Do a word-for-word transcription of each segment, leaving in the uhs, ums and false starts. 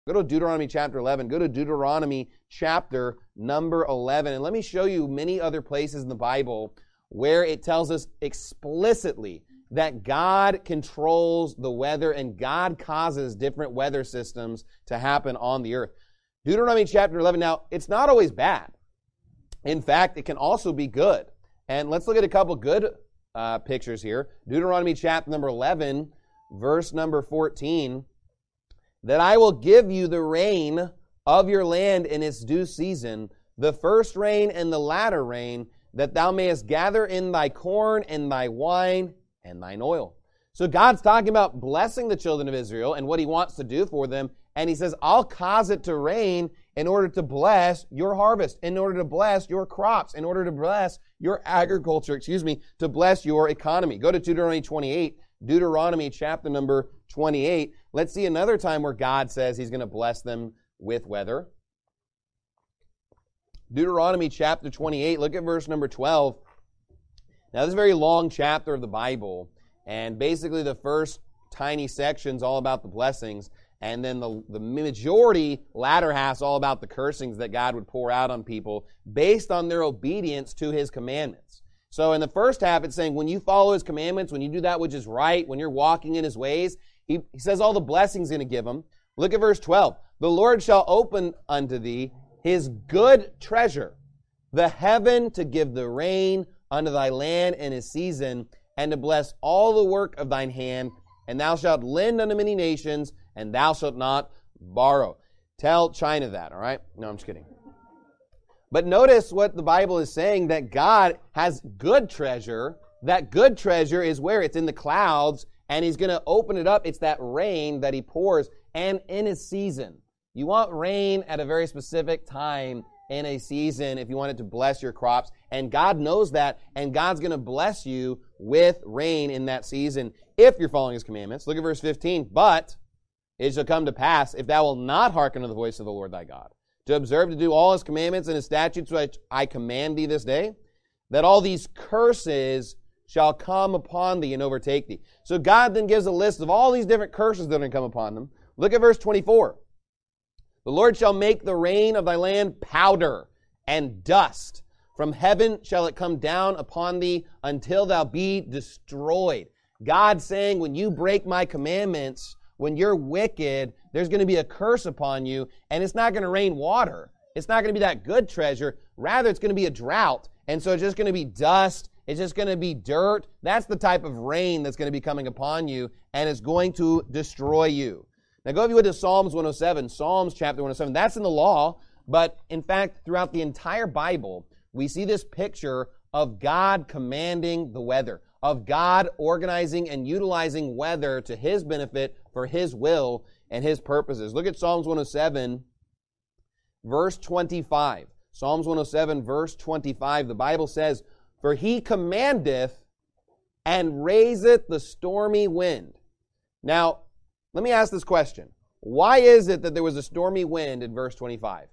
Go to Deuteronomy chapter eleven. Go to Deuteronomy chapter number eleven. And let me show you many other places in the Bible where it tells us explicitly that God controls the weather and God causes different weather systems to happen on the earth. Deuteronomy chapter eleven. Now, it's not always bad. In fact, it can also be good. And let's look at a couple good uh, pictures here. Deuteronomy chapter number eleven, verse number fourteen. That I will give you the rain of your land in its due season, the first rain and the latter rain, that thou mayest gather in thy corn and thy wine and thine oil. So God's talking about blessing the children of Israel and what he wants to do for them. And he says, I'll cause it to rain in order to bless your harvest, in order to bless your crops, in order to bless your agriculture, excuse me, to bless your economy. Go to Deuteronomy twenty-eight, Deuteronomy chapter number twenty-eight. Let's see another time where God says he's going to bless them with weather. Deuteronomy chapter twenty-eight, look at verse number twelve. Now, this is a very long chapter of the Bible, and basically the first tiny section's all about the blessings, and then the, the majority latter half's all about the cursings that God would pour out on people based on their obedience to his commandments. So in the first half, it's saying when you follow his commandments, when you do that which is right, when you're walking in his ways, he, he says all the blessings he's going to give them. Look at verse twelve. The Lord shall open unto thee his good treasure, the heaven to give the rain unto thy land in his season, and to bless all the work of thine hand, and thou shalt lend unto many nations, and thou shalt not borrow. Tell China that, all right? No, I'm just kidding. But notice what the Bible is saying, that God has good treasure. That good treasure is where? It's in the clouds, and he's going to open it up. It's that rain that he pours, and in his season. You want rain at a very specific time in a season if you want it to bless your crops. And God knows that, and God's going to bless you with rain in that season if you're following his commandments. Look at verse fifteen. But it shall come to pass, if thou wilt not hearken to the voice of the Lord thy God, to observe to do all his commandments and his statutes which I command thee this day, that all these curses shall come upon thee and overtake thee. So God then gives a list of all these different curses that are going to come upon them. Look at verse twenty-four. The Lord shall make the rain of thy land powder and dust. From heaven shall it come down upon thee until thou be destroyed. God saying, when you break my commandments, when you're wicked, there's going to be a curse upon you, and it's not going to rain water. It's not going to be that good treasure. Rather, it's going to be a drought, and so it's just going to be dust. It's just going to be dirt. That's the type of rain that's going to be coming upon you, and it's going to destroy you. Now go if you would to Psalms one oh seven, Psalms chapter one oh seven. That's in the law, but in fact, throughout the entire Bible, we see this picture of God commanding the weather, of God organizing and utilizing weather to his benefit for his will and his purposes. Look at Psalms one oh seven, verse twenty-five. Psalms one oh seven, verse twenty-five. The Bible says, for he commandeth and raiseth the stormy wind. Now, let me ask this question. Why is it that there was a stormy wind in verse twenty-five?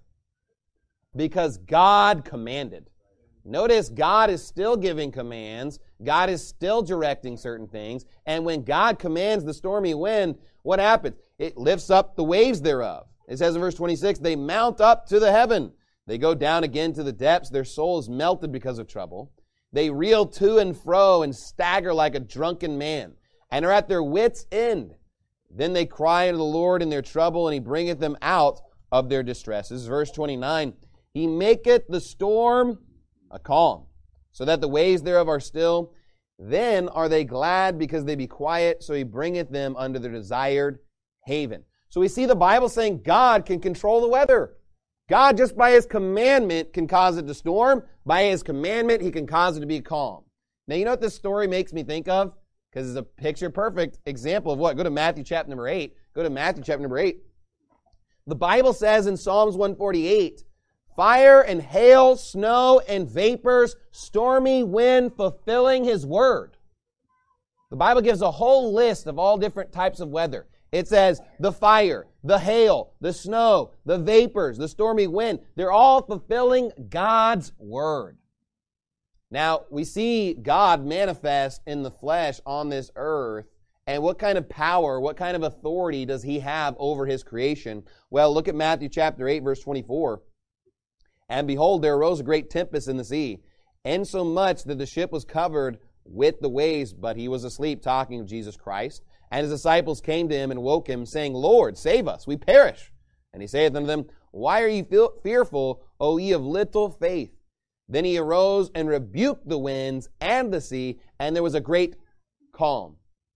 Because God commanded. Notice God is still giving commands. God is still directing certain things. And when God commands the stormy wind, what happens? It lifts up the waves thereof. It says in verse twenty-six, they mount up to the heaven. They go down again to the depths. Their soul is melted because of trouble. They reel to and fro and stagger like a drunken man and are at their wits' end. Then they cry unto the Lord in their trouble, and he bringeth them out of their distresses. Verse twenty-nine, he maketh the storm a calm, so that the waves thereof are still. Then are they glad because they be quiet, so he bringeth them unto their desired haven. So we see the Bible saying God can control the weather. God, just by his commandment, can cause it to storm. By his commandment, he can cause it to be calm. Now, you know what this story makes me think of? Because it's a picture-perfect example of what? Go to Matthew chapter number eight. Go to Matthew chapter number eight. The Bible says in Psalms one forty-eight, fire and hail, snow and vapors, stormy wind fulfilling his word. The Bible gives a whole list of all different types of weather. It says the fire, the hail, the snow, the vapors, the stormy wind. They're all fulfilling God's word. Now, we see God manifest in the flesh on this earth, And what kind of power, what kind of authority does he have over his creation? Well, look at Matthew chapter eight, verse twenty-four. And behold, there arose a great tempest in the sea, insomuch that the ship was covered with the waves, but he was asleep, talking of Jesus Christ. And his disciples came to him and woke him, saying, Lord, save us, we perish. And he saith unto them, Why are ye fearful, O ye of little faith? Then he arose and rebuked the winds and the sea, and there was a great calm.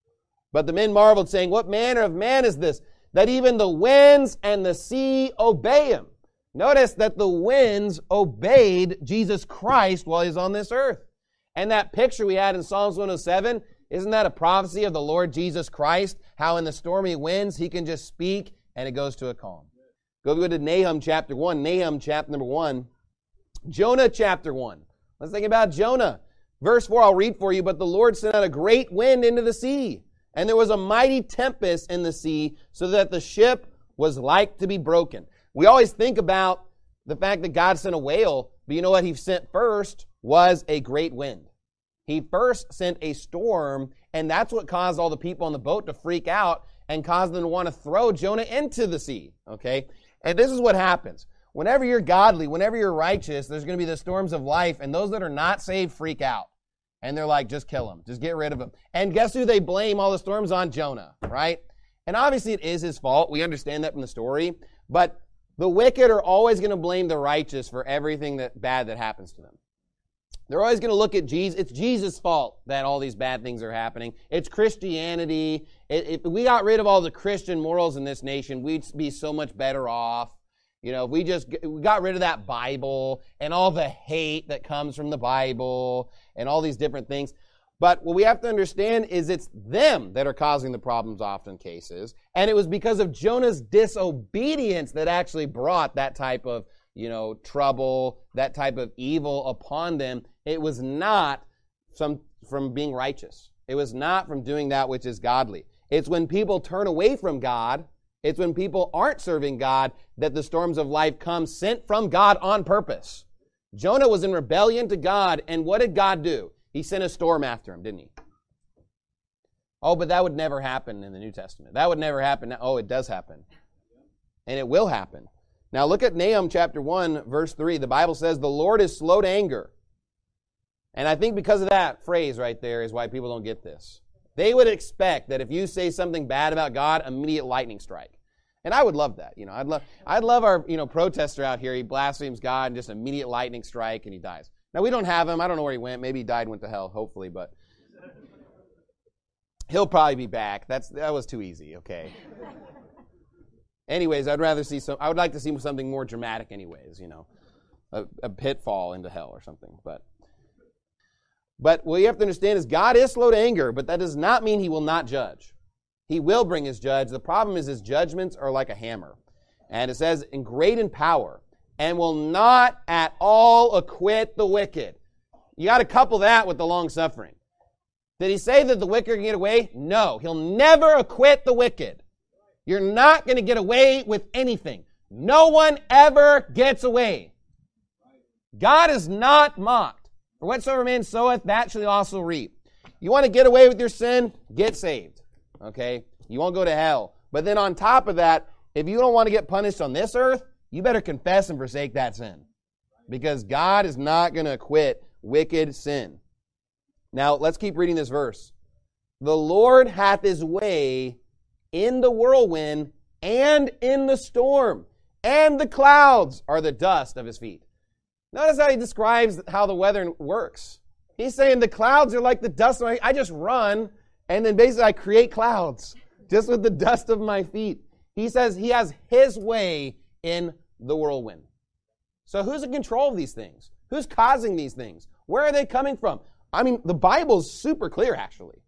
But the men marveled, saying, What manner of man is this, that even the winds and the sea obey him? Notice that the winds obeyed Jesus Christ while he was on this earth. And that picture we had in Psalms one oh seven, isn't that a prophecy of the Lord Jesus Christ? How in the stormy winds he can just speak and it goes to a calm. Go to Nahum chapter one. Nahum chapter number one. Jonah chapter one. Let's think about Jonah. Verse four, I'll read for you. But the Lord sent out a great wind into the sea, and there was a mighty tempest in the sea, so that the ship was like to be broken. We always think about the fact that God sent a whale, but you know what he sent first was a great wind. He first sent a storm, and that's what caused all the people on the boat to freak out and caused them to want to throw Jonah into the sea, okay? And this is what happens. Whenever you're godly, whenever you're righteous, there's going to be the storms of life, and those that are not saved freak out. And they're like, just kill him. Just get rid of him. And guess who they blame all the storms on? Jonah, right? And obviously it is his fault. We understand that from the story. But the wicked are always going to blame the righteous for everything that bad that happens to them. They're always going to look at Jesus. It's Jesus' fault that all these bad things are happening. It's Christianity. If we got rid of all the Christian morals in this nation, we'd be so much better off. You know, if we just we got rid of that Bible and all the hate that comes from the Bible and all these different things. But what we have to understand is it's them that are causing the problems often cases. And it was because of Jonah's disobedience that actually brought that type of, you know, trouble, that type of evil upon them. It was not some from being righteous. It was not from doing that which is godly. It's when people turn away from God, it's when people aren't serving God, that the storms of life come sent from God on purpose. Jonah was in rebellion to God, and what did God do? He sent a storm after him, didn't he? Oh, but that would never happen in the New Testament. That would never happen. Oh, it does happen. And it will happen. Now look at Nahum chapter one, verse three. The Bible says, the Lord is slow to anger. And I think because of that phrase right there is why people don't get this. They would expect that if you say something bad about God, immediate lightning strike. And I would love that. You know, I'd love I'd love our, you know, protester out here. He blasphemes God and just immediate lightning strike and he dies. Now we don't have him. I don't know where he went. Maybe he died and went to hell, hopefully, but he'll probably be back. That's that was too easy, okay. Anyways, I'd rather see some I would like to see something more dramatic anyways, you know. A, a pitfall into hell or something, but But what you have to understand is God is slow to anger, but that does not mean he will not judge. He will bring his judge. The problem is his judgments are like a hammer. And it says, in great in power, and will not at all acquit the wicked. You got to couple that with the long suffering. Did he say that the wicked can get away? No. He'll never acquit the wicked. You're not going to get away with anything. No one ever gets away. God is not mocked. For whatsoever man soweth, that shall he also reap. You want to get away with your sin? Get saved. Okay? You won't go to hell. But then on top of that, if you don't want to get punished on this earth, you better confess and forsake that sin. Because God is not going to acquit wicked sin. Now, let's keep reading this verse. The Lord hath his way in the whirlwind and in the storm, and the clouds are the dust of his feet. Notice how he describes how the weather works. He's saying the clouds are like the dust of my feet. I just run, and then basically I create clouds just with the dust of my feet. He says he has his way in the whirlwind. So who's in control of these things? Who's causing these things? Where are they coming from? I mean, the Bible's super clear, actually.